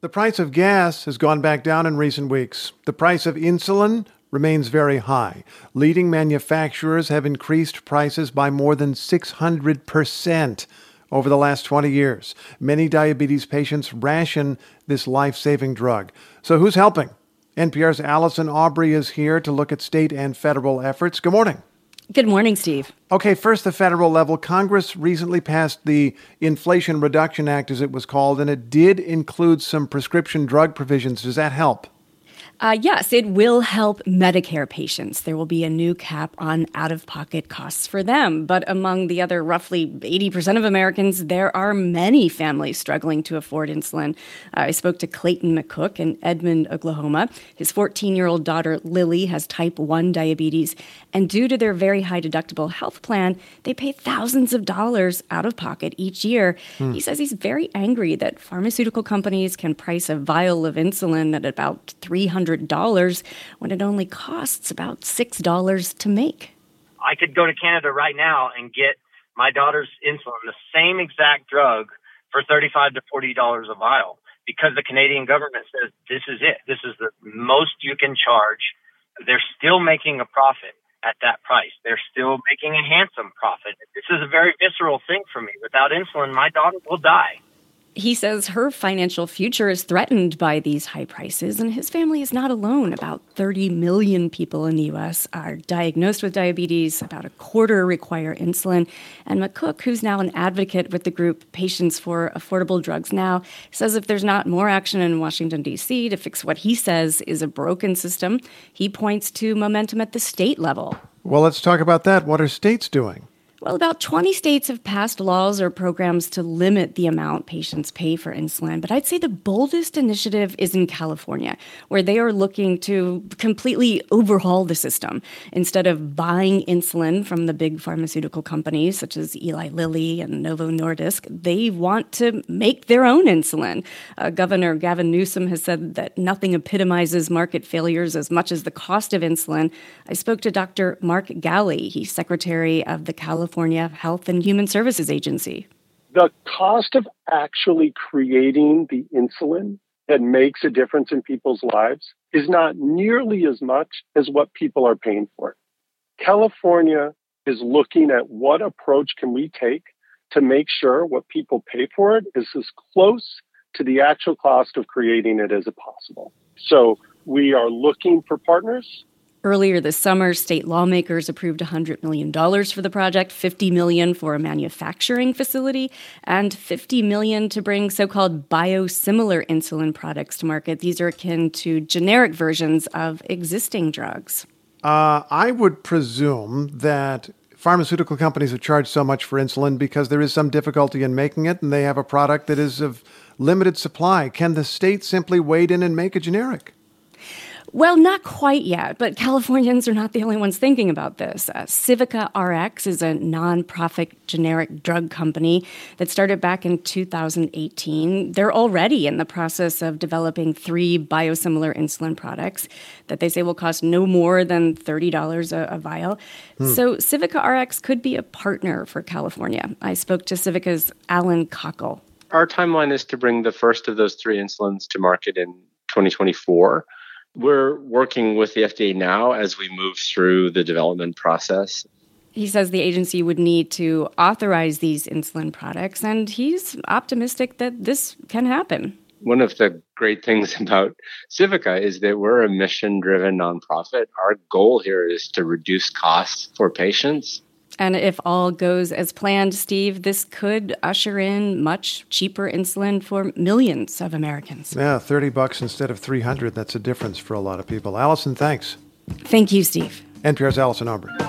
The price of gas has gone back down in recent weeks. The price of insulin remains very high. Leading manufacturers have increased prices by more than 600% over the last 20 years. Many diabetes patients ration this life-saving drug. So who's helping? NPR's Allison Aubrey is here to look at state and federal efforts. Good morning. Good morning, Steve. Okay, first, the federal level. Congress recently passed the Inflation Reduction Act, as it was called, and it did include some prescription drug provisions. Does that help? Yes, it will help Medicare patients. There will be a new cap on out-of-pocket costs for them. But among the other roughly 80% of Americans, there are many families struggling to afford insulin. I spoke to Clayton McCook in Edmond, Oklahoma. His 14-year-old daughter, Lily, has type 1 diabetes. And due to their very high deductible health plan, they pay thousands of dollars out of pocket each year. He says he's very angry that pharmaceutical companies can price a vial of insulin at about $300 when it only costs about $6 to make. I could go to Canada right now and get my daughter's insulin, the same exact drug, for $35 to $40 a vial, because the Canadian government says this is it. This is the most you can charge. They're still making a profit at that price. They're still making a handsome profit. This is a very visceral thing for me. Without insulin, my daughter will die. He says her financial future is threatened by these high prices, and his family is not alone. About 30 million people in the U.S. are diagnosed with diabetes. About a quarter require insulin. And McCook, who's now an advocate with the group Patients for Affordable Drugs Now, says if there's not more action in Washington, D.C. to fix what he says is a broken system, he points to momentum at the state level. Well, let's talk about that. What are states doing? Well, about 20 states have passed laws or programs to limit the amount patients pay for insulin. But I'd say the boldest initiative is in California, where they are looking to completely overhaul the system. Instead of buying insulin from the big pharmaceutical companies, such as Eli Lilly and Novo Nordisk, they want to make their own insulin. Governor Gavin Newsom has said that nothing epitomizes market failures as much as the cost of insulin. I spoke to Dr. Mark Galley. He's secretary of the California Health and Human Services Agency. The cost of actually creating the insulin that makes a difference in people's lives is not nearly as much as what people are paying for it. California is looking at what approach can we take to make sure what people pay for it is as close to the actual cost of creating it as possible. So we are looking for partners. Earlier this summer, state lawmakers approved $100 million for the project, $50 million for a manufacturing facility, and $50 million to bring so-called biosimilar insulin products to market. These are akin to generic versions of existing drugs. I would presume that pharmaceutical companies have charged so much for insulin because there is some difficulty in making it, and they have a product that is of limited supply. Can the state simply wade in and make a generic? Well, not quite yet, but Californians are not the only ones thinking about this. Civica RX is a nonprofit generic drug company that started back in 2018. They're already in the process of developing 3 biosimilar insulin products that they say will cost no more than $30 a vial. So Civica RX could be a partner for California. I spoke to Civica's Alan Cockle. Our timeline is to bring the first of those 3 insulins to market in 2024. We're working with the FDA now as we move through the development process. He says the agency would need to authorize these insulin products, and he's optimistic that this can happen. One of the great things about Civica is that we're a mission-driven nonprofit. Our goal here is to reduce costs for patients. And if all goes as planned, Steve, this could usher in much cheaper insulin for millions of Americans. Yeah, $30 instead of $300. That's a difference for a lot of people. Allison, thanks. Thank you, Steve. NPR's Allison Aubrey.